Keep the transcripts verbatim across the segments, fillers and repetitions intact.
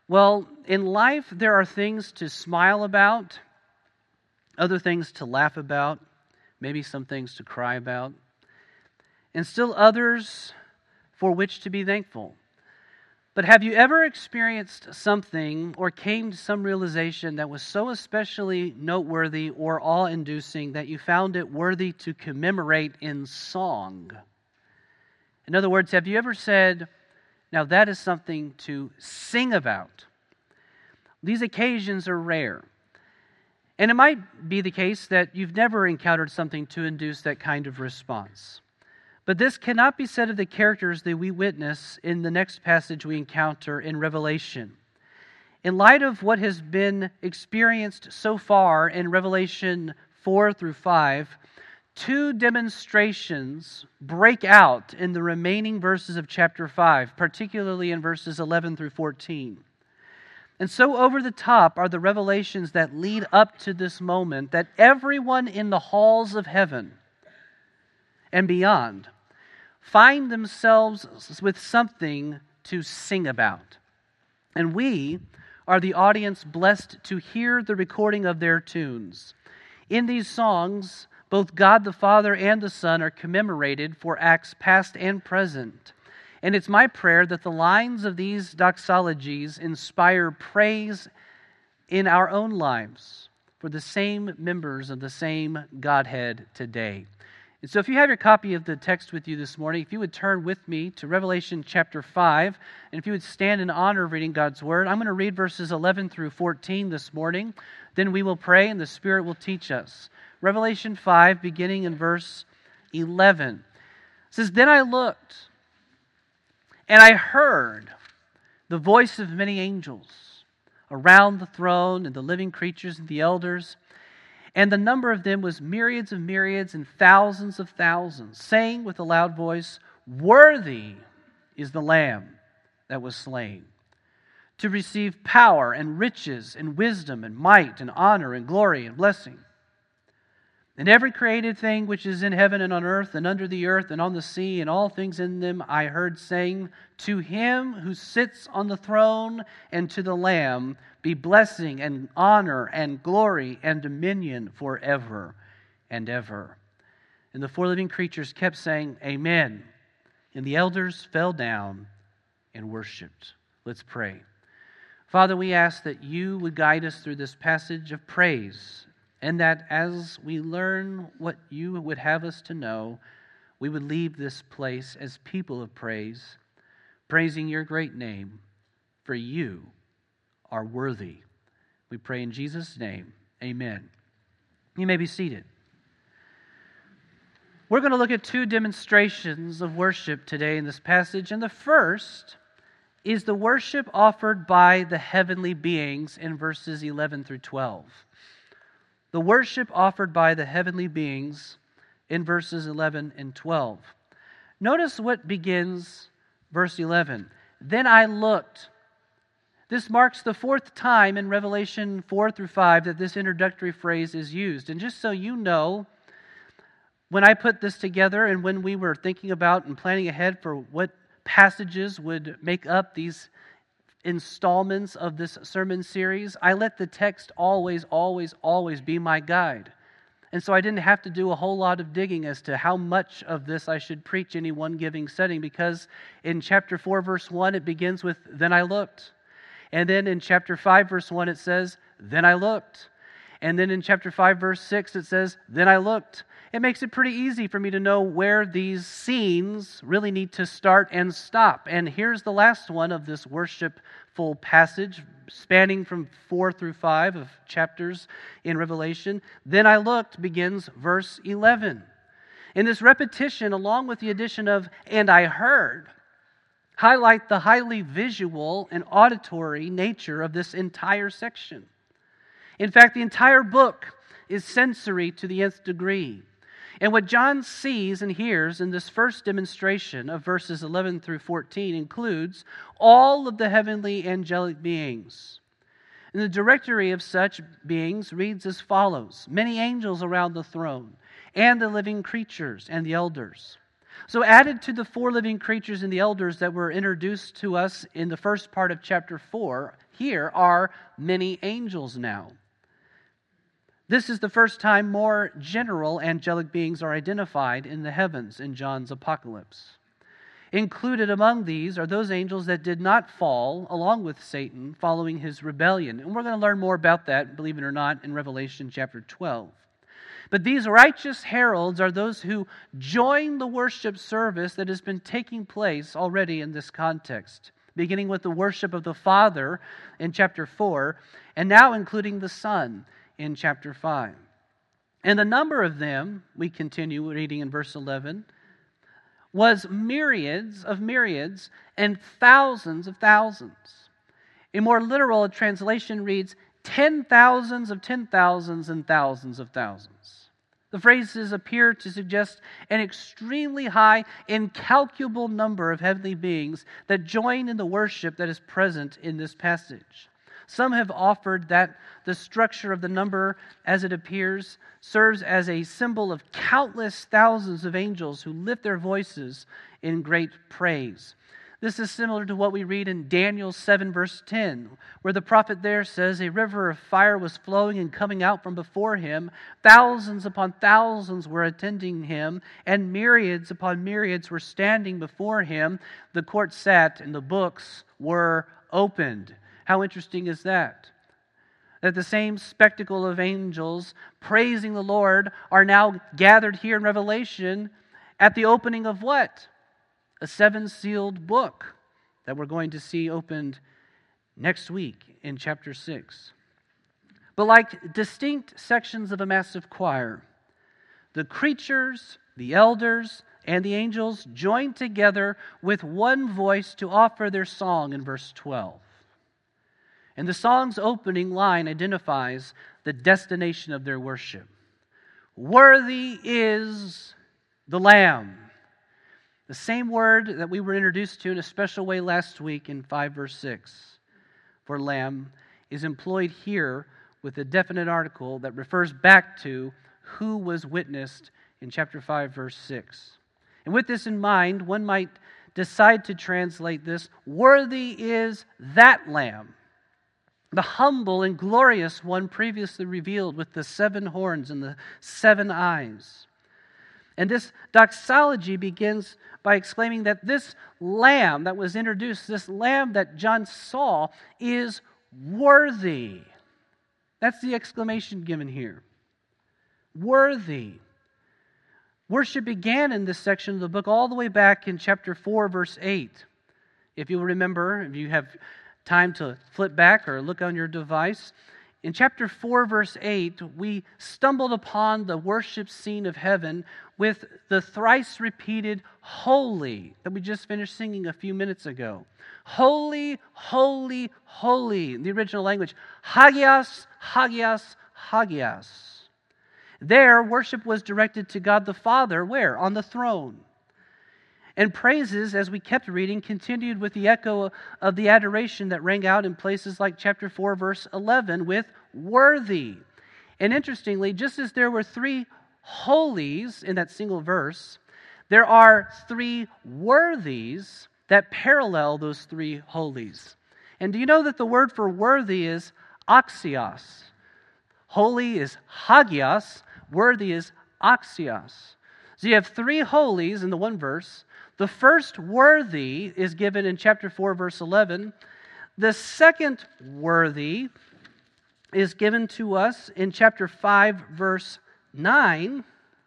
Well, in life, there are things to smile about, other things to laugh about, maybe some things to cry about, and still others for which to be thankful. But have you ever experienced something or came to some realization that was so especially noteworthy or awe-inducing that you found it worthy to commemorate in song? In other words, have you ever said, now that is something to sing about? These occasions are rare. And it might be the case that you've never encountered something to induce that kind of response. But this cannot be said of the characters that we witness in the next passage we encounter in Revelation. In light of what has been experienced so far in Revelation four through five, two demonstrations break out in the remaining verses of chapter five, particularly in verses eleven through fourteen. And so over the top are the revelations that lead up to this moment that everyone in the halls of heaven and beyond find themselves with something to sing about. And we are the audience blessed to hear the recording of their tunes. In these songs, both God the Father and the Son are commemorated for acts past and present. And it's my prayer that the lines of these doxologies inspire praise in our own lives for the same members of the same Godhead today. And so if you have your copy of the text with you this morning, if you would turn with me to Revelation chapter five, and if you would stand in honor of reading God's Word, I'm going to read verses eleven through fourteen this morning. Then we will pray and the Spirit will teach us. Revelation five, beginning in verse eleven. It says, "Then I looked, and I heard the voice of many angels around the throne and the living creatures and the elders, and the number of them was myriads of myriads and thousands of thousands, saying with a loud voice, 'Worthy is the Lamb that was slain, to receive power and riches and wisdom and might and honor and glory and blessing.' And every created thing which is in heaven and on earth and under the earth and on the sea and all things in them I heard saying, 'To him who sits on the throne and to the Lamb be blessing and honor and glory and dominion forever and ever.' And the four living creatures kept saying, 'Amen.' And the elders fell down and worshipped." Let's pray. Father, we ask that you would guide us through this passage of praise, and that as we learn what you would have us to know, we would leave this place as people of praise, praising your great name, for you are worthy. We pray in Jesus' name, amen. You may be seated. We're going to look at two demonstrations of worship today in this passage, and the first is the worship offered by the heavenly beings in verses eleven through twelve. The worship offered by the heavenly beings in verses eleven and twelve. Notice what begins verse eleven. "Then I looked." This marks the fourth time in Revelation four through five that this introductory phrase is used. And just so you know, when I put this together and when we were thinking about and planning ahead for what passages would make up these installments of this sermon series, I let the text always, always, always be my guide. And so I didn't have to do a whole lot of digging as to how much of this I should preach in any one giving setting, because in chapter four, verse one, it begins with, "Then I looked." And then in chapter five, verse one, it says, "Then I looked." And then in chapter five, verse six, it says, "Then I looked." It makes it pretty easy for me to know where these scenes really need to start and stop. And here's the last one of this worshipful passage, spanning from four through five of chapters in Revelation. "Then I looked" begins verse eleven. And this repetition, along with the addition of "and I heard," highlight the highly visual and auditory nature of this entire section. In fact, the entire book is sensory to the nth degree. And what John sees and hears in this first demonstration of verses eleven through fourteen includes all of the heavenly angelic beings. And the directory of such beings reads as follows: "Many angels around the throne, and the living creatures and the elders. So added to the four living creatures and the elders that were introduced to us in the first part of chapter four, here are many angels now. This is the first time more general angelic beings are identified in the heavens in John's apocalypse. Included among these are those angels that did not fall along with Satan following his rebellion. And we're going to learn more about that, believe it or not, in Revelation chapter twelve. But these righteous heralds are those who join the worship service that has been taking place already in this context, beginning with the worship of the Father in chapter four, and now including the Son in chapter five. And the number of them, we continue reading in verse eleven, was myriads of myriads and thousands of thousands. A more literal translation reads, ten thousands of ten thousands and thousands of thousands. The phrases appear to suggest an extremely high, incalculable number of heavenly beings that join in the worship that is present in this passage. Some have offered that the structure of the number as it appears serves as a symbol of countless thousands of angels who lift their voices in great praise. This is similar to what we read in Daniel seven verse ten, where the prophet there says, "A river of fire was flowing and coming out from before him. Thousands upon thousands were attending him, and myriads upon myriads were standing before him. The court sat, and the books were opened." How interesting is that? That the same spectacle of angels praising the Lord are now gathered here in Revelation at the opening of what? A seven-sealed book that we're going to see opened next week in chapter six. But like distinct sections of a massive choir, the creatures, the elders, and the angels join together with one voice to offer their song in verse twelve. And the song's opening line identifies the destination of their worship. Worthy is the Lamb. The same word that we were introduced to in a special way last week in five verse six for Lamb is employed here with a definite article that refers back to who was witnessed in chapter five verse six. And with this in mind, one might decide to translate this, worthy is that Lamb, the humble and glorious one previously revealed with the seven horns and the seven eyes. And this doxology begins by exclaiming that this lamb that was introduced, this lamb that John saw, is worthy. That's the exclamation given here. Worthy. Worship began in this section of the book all the way back in chapter four, verse eight. If you'll remember, if you have time to flip back or look on your device, in chapter four, verse eight, we stumbled upon the worship scene of heaven with the thrice repeated holy that we just finished singing a few minutes ago. Holy, holy, holy. In the original language, Hagios, Hagios, Hagios. There, worship was directed to God the Father. Where? On the throne. And praises, as we kept reading, continued with the echo of the adoration that rang out in places like chapter four, verse eleven, with worthy. And interestingly, just as there were three holies in that single verse, there are three worthies that parallel those three holies. And do you know that the word for worthy is axios? Holy is hagios, worthy is axios. So you have three holies in the one verse. The first worthy is given in chapter four, verse eleven. The second worthy is given to us in chapter five, verse nine.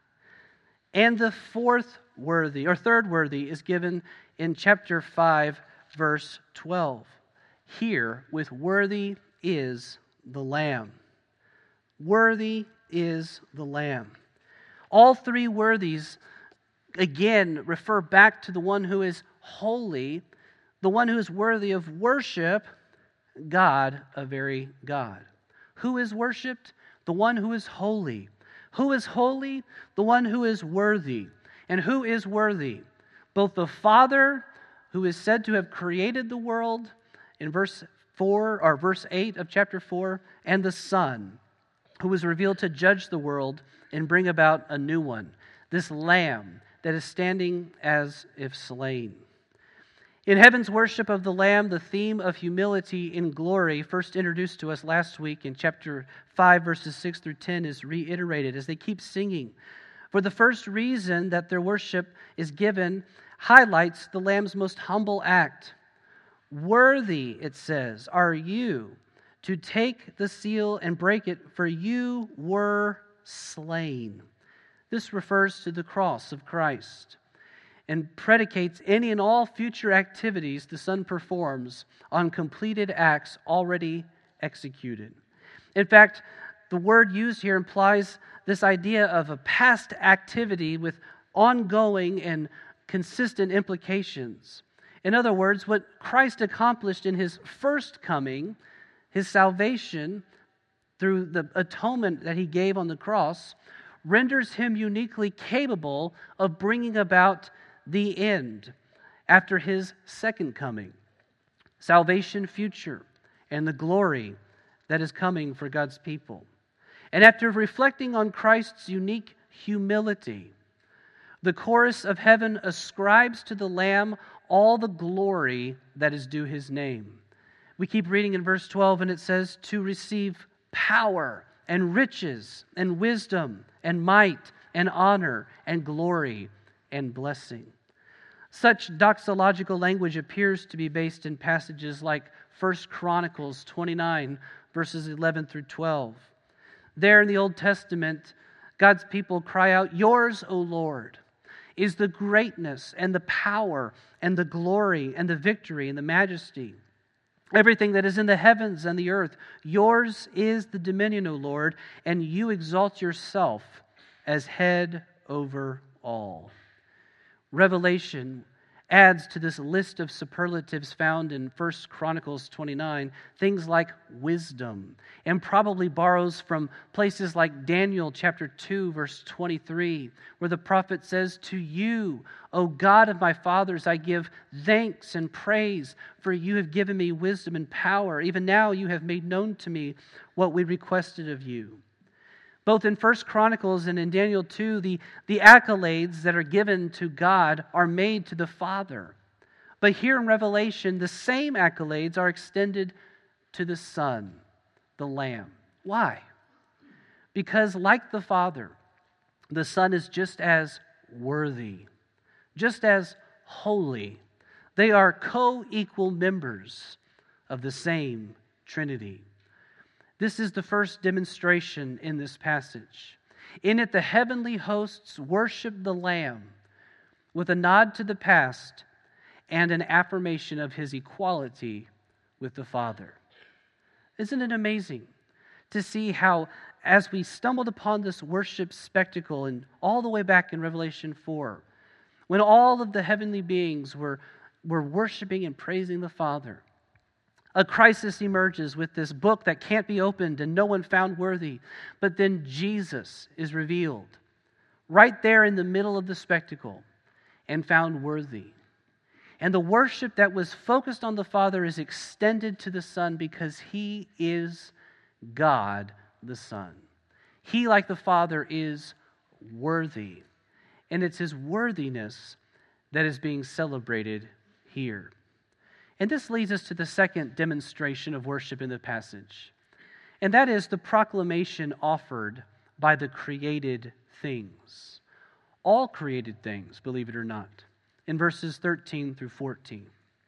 And the fourth worthy, or third worthy, is given in chapter five, verse twelve. Here, with worthy is the Lamb. Worthy is the Lamb. All three worthies again refer back to the one who is holy, the one who is worthy of worship, God, a very God. Who is worshipped? The one who is holy. Who is holy? The one who is worthy. And who is worthy? Both the Father, who is said to have created the world in verse four or verse eight of chapter four, and the Son, who was revealed to judge the world and bring about a new one. This Lamb, that is standing as if slain. In heaven's worship of the Lamb, the theme of humility in glory, first introduced to us last week in chapter five, verses six through ten, is reiterated as they keep singing. For the first reason that their worship is given highlights the Lamb's most humble act. Worthy, it says, are you to take the seal and break it, for you were slain. This refers to the cross of Christ and predicates any and all future activities the Son performs on completed acts already executed. In fact, the word used here implies this idea of a past activity with ongoing and consistent implications. In other words, what Christ accomplished in his first coming, his salvation through the atonement that he gave on the cross, renders him uniquely capable of bringing about the end after his second coming, salvation future, and the glory that is coming for God's people. And after reflecting on Christ's unique humility, the chorus of heaven ascribes to the Lamb all the glory that is due his name. We keep reading in verse twelve, and it says, to receive power and riches and wisdom and might and honor and glory and blessing. Such doxological language appears to be based in passages like First Chronicles twenty-nine, verses eleven through twelve. There in the Old Testament, God's people cry out, yours, O Lord, is the greatness and the power and the glory and the victory and the majesty. Everything that is in the heavens and the earth, yours is the dominion, O Lord, and you exalt yourself as head over all. Revelation adds to this list of superlatives found in First Chronicles twenty-nine, things like wisdom, and probably borrows from places like Daniel chapter two, verse twenty-three, where the prophet says, to you, O God of my fathers, I give thanks and praise, for you have given me wisdom and power. Even now you have made known to me what we requested of you. Both in First Chronicles and in Daniel two, the, the accolades that are given to God are made to the Father. But here in Revelation, the same accolades are extended to the Son, the Lamb. Why? Because like the Father, the Son is just as worthy, just as holy. They are co-equal members of the same Trinity. This is the first demonstration in this passage. In it, the heavenly hosts worship the Lamb with a nod to the past and an affirmation of his equality with the Father. Isn't it amazing to see how, as we stumbled upon this worship spectacle, and all the way back in Revelation four, when all of the heavenly beings were, were worshiping and praising the Father, a crisis emerges with this book that can't be opened and no one found worthy. But then Jesus is revealed right there in the middle of the spectacle and found worthy. And the worship that was focused on the Father is extended to the Son because he is God the Son. He, like the Father, is worthy. And it's his worthiness that is being celebrated here. And this leads us to the second demonstration of worship in the passage. And that is the proclamation offered by the created things. All created things, believe it or not. In verses thirteen through fourteen.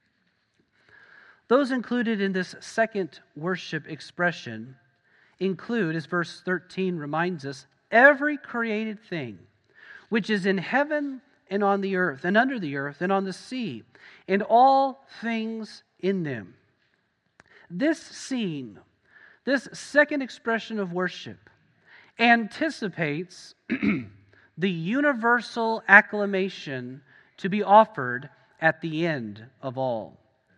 Those included in this second worship expression include, as verse thirteen reminds us, every created thing which is in heaven and on the earth, and under the earth, and on the sea, and all things in them. This scene, this second expression of worship, anticipates the universal acclamation to be offered at the end of all.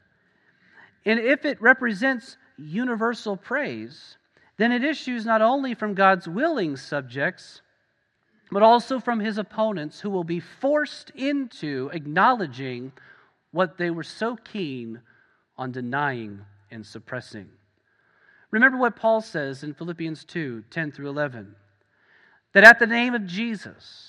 And if it represents universal praise, then it issues not only from God's willing subjects, but also from his opponents who will be forced into acknowledging what they were so keen on denying and suppressing. Remember what Paul says in Philippians two, ten through eleven, that at the name of Jesus,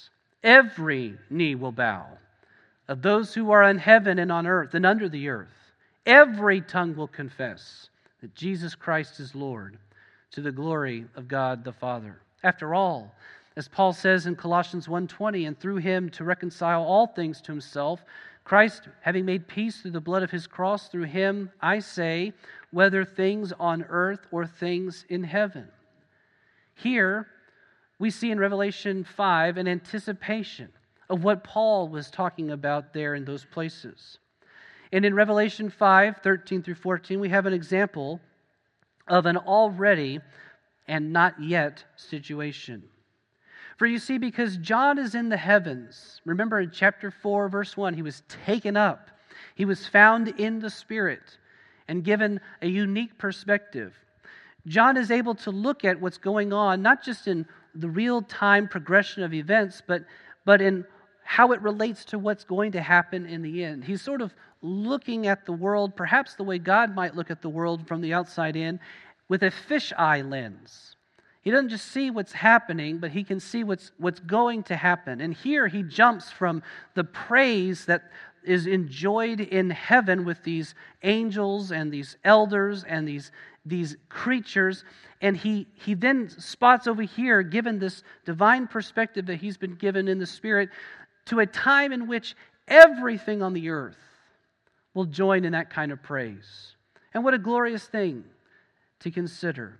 every knee will bow, of those who are in heaven and on earth and under the earth. Every tongue will confess that Jesus Christ is Lord, to the glory of God the Father. After all, as Paul says in Colossians one twenty, and through him to reconcile all things to himself, Christ, having made peace through the blood of his cross, through him, I say, whether things on earth or things in heaven. Here, we see in Revelation five an anticipation of what Paul was talking about there in those places. And in Revelation five, thirteen through fourteen, we have an example of an already and not yet situation. For you see, because John is in the heavens, remember in chapter four, verse one, he was taken up. He was found in the Spirit and given a unique perspective. John is able to look at what's going on, not just in the real-time progression of events, but, but in how it relates to what's going to happen in the end. He's sort of looking at the world, perhaps the way God might look at the world from the outside in, with a fisheye lens. He doesn't just see what's happening, but he can see what's, what's going to happen. And here he jumps from the praise that is enjoyed in heaven with these angels and these elders and these, these creatures, and he, he then spots over here, given this divine perspective that he's been given in the Spirit, to a time in which everything on the earth will join in that kind of praise. And what a glorious thing to consider.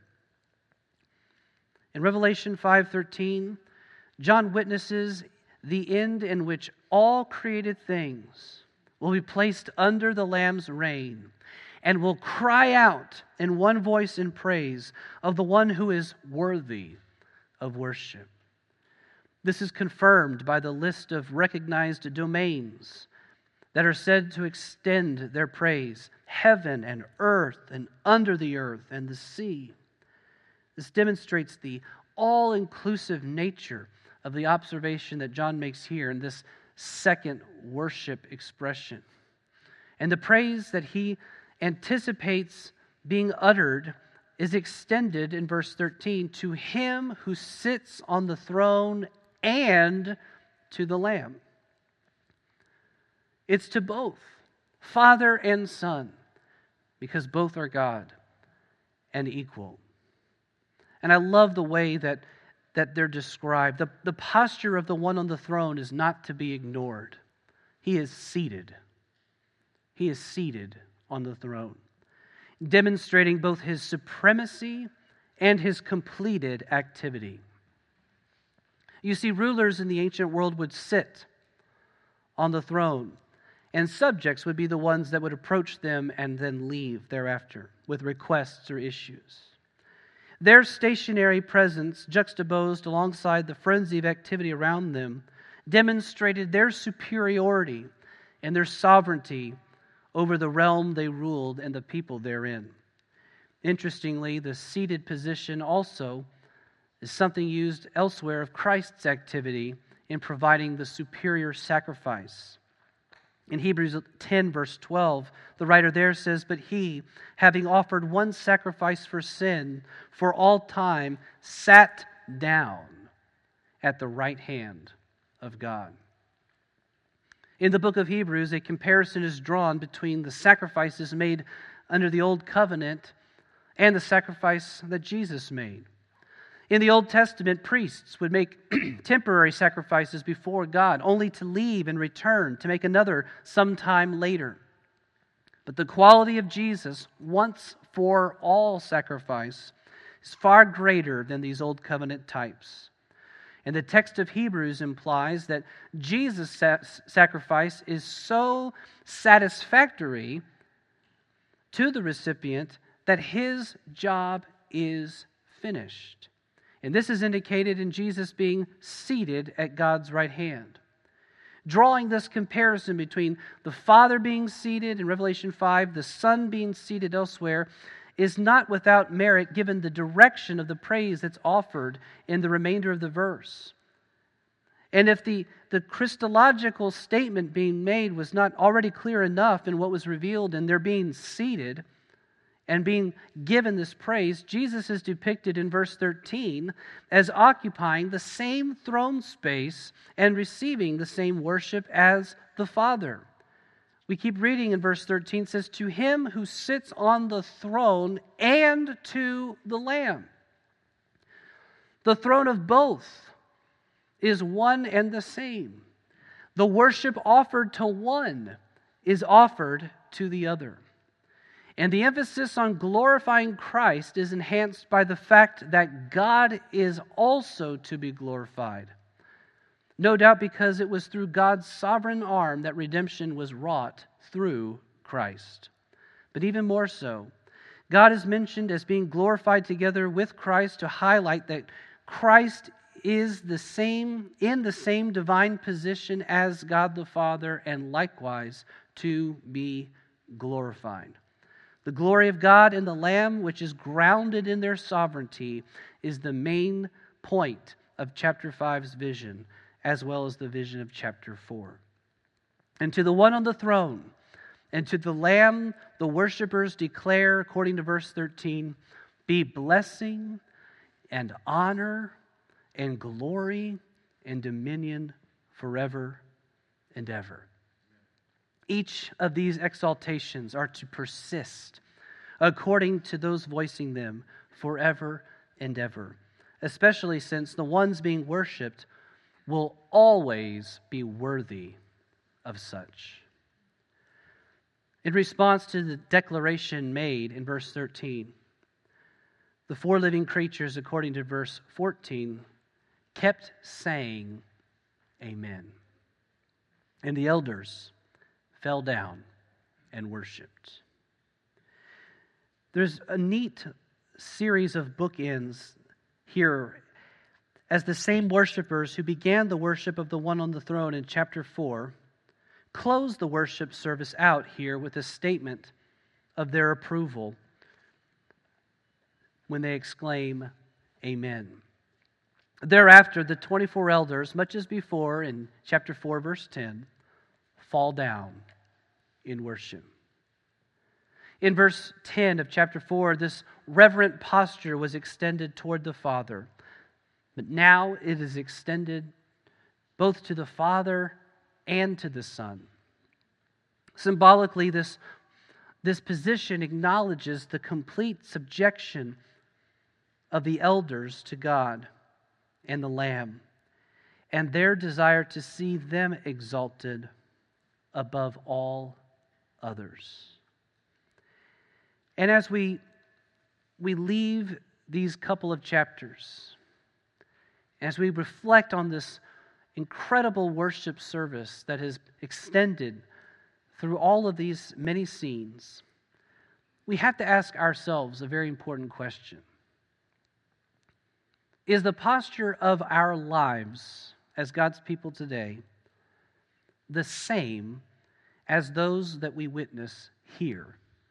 In Revelation five thirteen, John witnesses the end in which all created things will be placed under the Lamb's reign and will cry out in one voice in praise of the one who is worthy of worship. This is confirmed by the list of recognized domains that are said to extend their praise: heaven and earth and under the earth and the sea. This demonstrates the all-inclusive nature of the observation that John makes here in this second worship expression. And the praise that he anticipates being uttered is extended in verse thirteen to him who sits on the throne and to the Lamb. It's to both, Father and Son, because both are God and equal. And I love the way that, that they're described. The, the posture of the one on the throne is not to be ignored. He is seated. He is seated on the throne, demonstrating both his supremacy and his completed activity. You see, rulers in the ancient world would sit on the throne, and subjects would be the ones that would approach them and then leave thereafter with requests or issues. Their stationary presence, juxtaposed alongside the frenzy of activity around them, demonstrated their superiority and their sovereignty over the realm they ruled and the people therein. Interestingly, the seated position also is something used elsewhere of Christ's activity in providing the superior sacrifice. In Hebrews ten, verse twelve, the writer there says, "But he, having offered one sacrifice for sin for all time, sat down at the right hand of God." In the book of Hebrews, a comparison is drawn between the sacrifices made under the Old Covenant and the sacrifice that Jesus made. In the Old Testament, priests would make temporary sacrifices before God, only to leave and return to make another sometime later. But the quality of Jesus' once for all sacrifice is far greater than these Old Covenant types. And the text of Hebrews implies that Jesus' sacrifice is so satisfactory to the recipient that his job is finished. And this is indicated in Jesus being seated at God's right hand. Drawing this comparison between the Father being seated in Revelation five, the Son being seated elsewhere, is not without merit given the direction of the praise that's offered in the remainder of the verse. And if the, the Christological statement being made was not already clear enough in what was revealed in their being seated, and being given this praise, Jesus is depicted in verse thirteen as occupying the same throne space and receiving the same worship as the Father. We keep reading in verse thirteen, it says, "To him who sits on the throne and to the Lamb." The throne of both is one and the same. The worship offered to one is offered to the other. And the emphasis on glorifying Christ is enhanced by the fact that God is also to be glorified. No doubt because it was through God's sovereign arm that redemption was wrought through Christ. But even more so, God is mentioned as being glorified together with Christ to highlight that Christ is the same in the same divine position as God the Father, and likewise to be glorified. The glory of God and the Lamb, which is grounded in their sovereignty, is the main point of chapter five's vision, as well as the vision of chapter four. And to the one on the throne and to the Lamb, the worshipers declare, according to verse thirteen, be blessing and honor and glory and dominion forever and ever. Each of these exaltations are to persist according to those voicing them forever and ever, especially since the ones being worshipped will always be worthy of such. In response to the declaration made in verse thirteen, the four living creatures, according to verse fourteen, kept saying, Amen. And the elders fell down and worshipped. There's a neat series of bookends here as the same worshipers who began the worship of the one on the throne in chapter four close the worship service out here with a statement of their approval when they exclaim, Amen. Thereafter, the twenty-four elders, much as before in chapter four, verse ten, fall down in worship. In verse ten of chapter four, this reverent posture was extended toward the Father. But now it is extended both to the Father and to the Son. Symbolically, this, this position acknowledges the complete subjection of the elders to God and the Lamb, and their desire to see them exalted above all others. And as we, we leave these couple of chapters, as we reflect on this incredible worship service that has extended through all of these many scenes, we have to ask ourselves a very important question. Is the posture of our lives as God's people today the same as those that we witness here?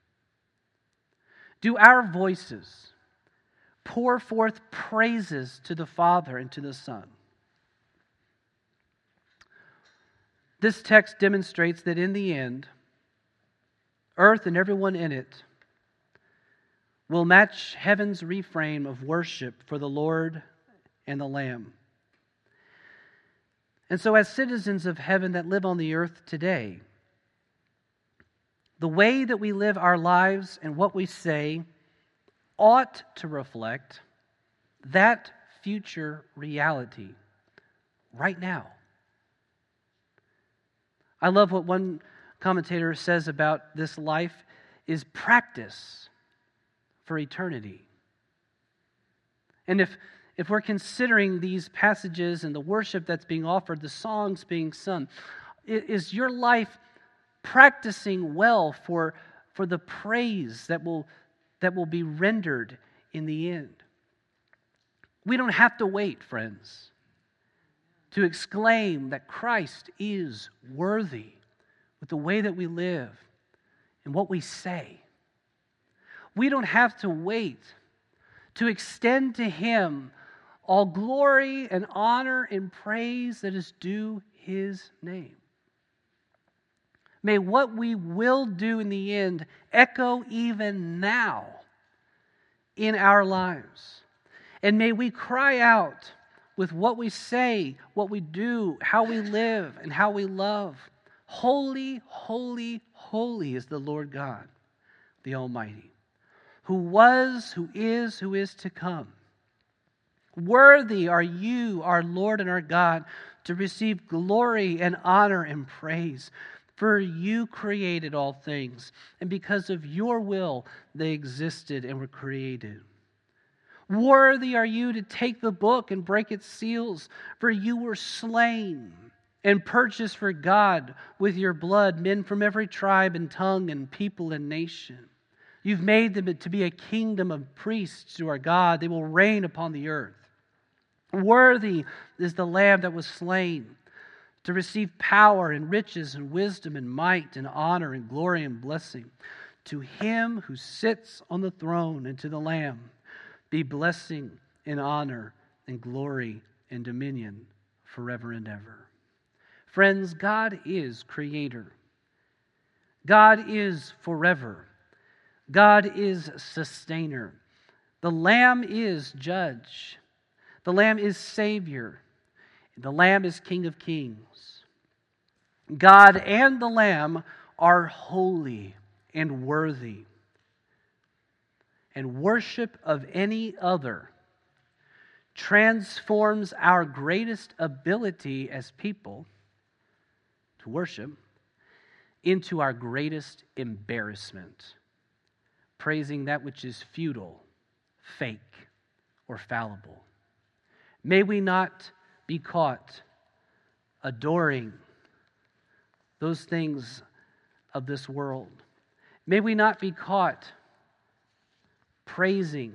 Do our voices pour forth praises to the Father and to the Son? This text demonstrates that in the end, earth and everyone in it will match heaven's refrain of worship for the Lord and the Lamb. And so as citizens of heaven that live on the earth today, the way that we live our lives and what we say ought to reflect that future reality right now. I love what one commentator says about this life is practice for eternity. And if, if we're considering these passages and the worship that's being offered, the songs being sung, is your life practicing well for, for the praise that will, that will be rendered in the end? We don't have to wait, friends, to exclaim that Christ is worthy with the way that we live and what we say. We don't have to wait to extend to Him all glory and honor and praise that is due His name. May what we will do in the end echo even now in our lives. And may we cry out with what we say, what we do, how we live, and how we love. Holy, holy, holy is the Lord God, the Almighty, who was, who is, who is to come. Worthy are you, our Lord and our God, to receive glory and honor and praise. For you created all things, and because of your will they existed and were created. Worthy are you to take the book and break its seals, for you were slain and purchased for God with your blood men from every tribe and tongue and people and nation. You've made them to be a kingdom of priests to our God. They will reign upon the earth. Worthy is the Lamb that was slain to receive power and riches and wisdom and might and honor and glory and blessing. To him who sits on the throne and to the Lamb be blessing and honor and glory and dominion forever and ever. Friends, God is creator. God is forever. God is sustainer. The Lamb is judge. The Lamb is Savior. The Lamb is King of Kings. God and the Lamb are holy and worthy. And worship of any other transforms our greatest ability as people to worship into our greatest embarrassment, praising that which is futile, fake, or fallible. May we not be caught adoring those things of this world. May we not be caught praising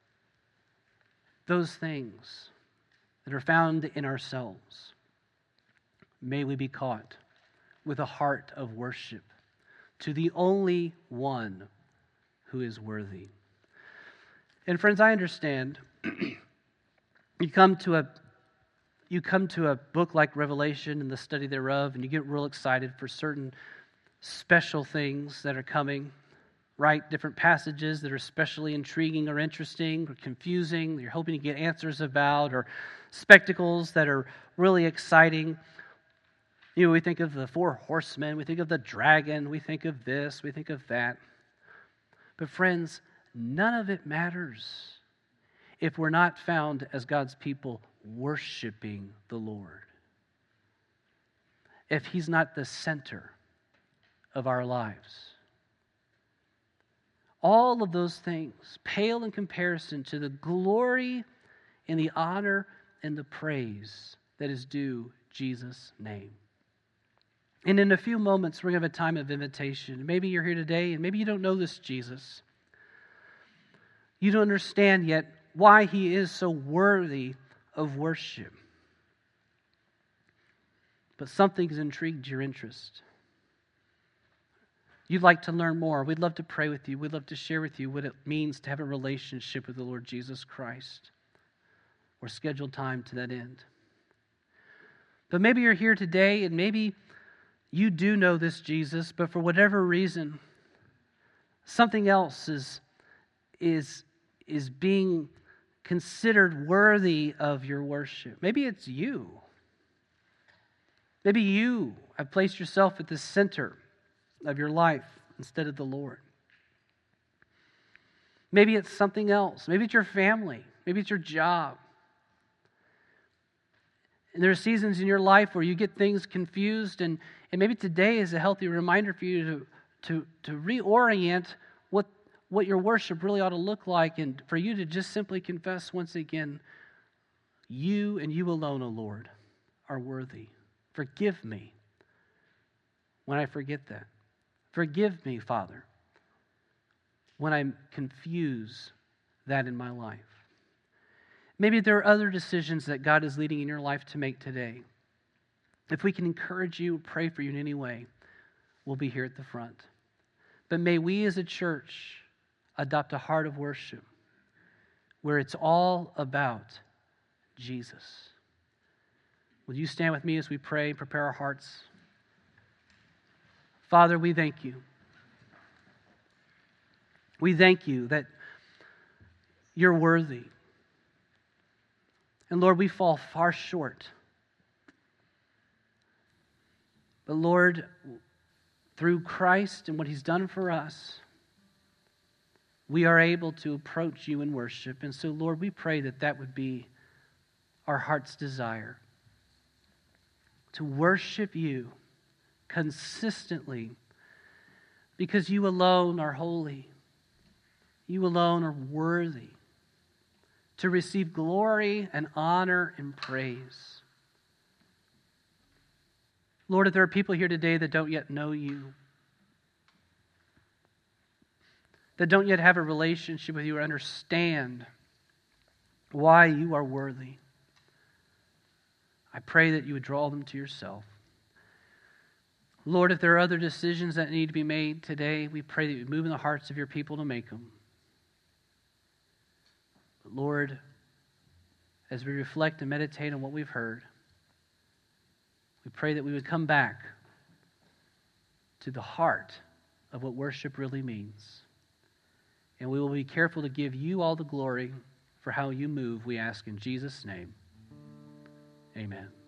those things that are found in ourselves. May we be caught with a heart of worship to the only one who is worthy. And friends, I understand you come to a you come to a book like Revelation and the study thereof, and you get real excited for certain special things that are coming, right? Different passages that are especially intriguing or interesting or confusing that you're hoping to get answers about, or spectacles that are really exciting. You know, we think of the four horsemen, we think of the dragon, we think of this, we think of that. But friends, none of it matters if we're not found as God's people worshiping the Lord. If He's not the center of our lives. All of those things pale in comparison to the glory and the honor and the praise that is due Jesus' name. And in a few moments, we're going to have a time of invitation. Maybe you're here today and maybe you don't know this Jesus. You don't understand yet why He is so worthy of worship. But something has intrigued your interest. You'd like to learn more. We'd love to pray with you. We'd love to share with you what it means to have a relationship with the Lord Jesus Christ. Or schedule time to that end. But maybe you're here today and maybe you do know this Jesus, but for whatever reason, something else is, is, is being considered worthy of your worship. Maybe it's you. Maybe you have placed yourself at the center of your life instead of the Lord. Maybe it's something else. Maybe it's your family. Maybe it's your job. And there are seasons in your life where you get things confused, and, and maybe today is a healthy reminder for you to, to, to reorient what, what your worship really ought to look like, and for you to just simply confess once again, you and you alone, O Lord, are worthy. Forgive me when I forget that. Forgive me, Father, when I confuse that in my life. Maybe there are other decisions that God is leading in your life to make today. If we can encourage you, pray for you in any way, we'll be here at the front. But may we as a church adopt a heart of worship where it's all about Jesus. Will you stand with me as we pray, prepare our hearts? Father, we thank you. We thank you that you're worthy. And Lord, we fall far short. But Lord, through Christ and what he's done for us, we are able to approach you in worship. And so, Lord, we pray that that would be our heart's desire, to worship you consistently, because you alone are holy. You alone are worthy to receive glory and honor and praise. Lord, if there are people here today that don't yet know you, that don't yet have a relationship with you or understand why you are worthy, I pray that you would draw them to yourself. Lord, if there are other decisions that need to be made today, we pray that you move in the hearts of your people to make them. But Lord, as we reflect and meditate on what we've heard, we pray that we would come back to the heart of what worship really means. And we will be careful to give you all the glory for how you move, we ask in Jesus' name. Amen.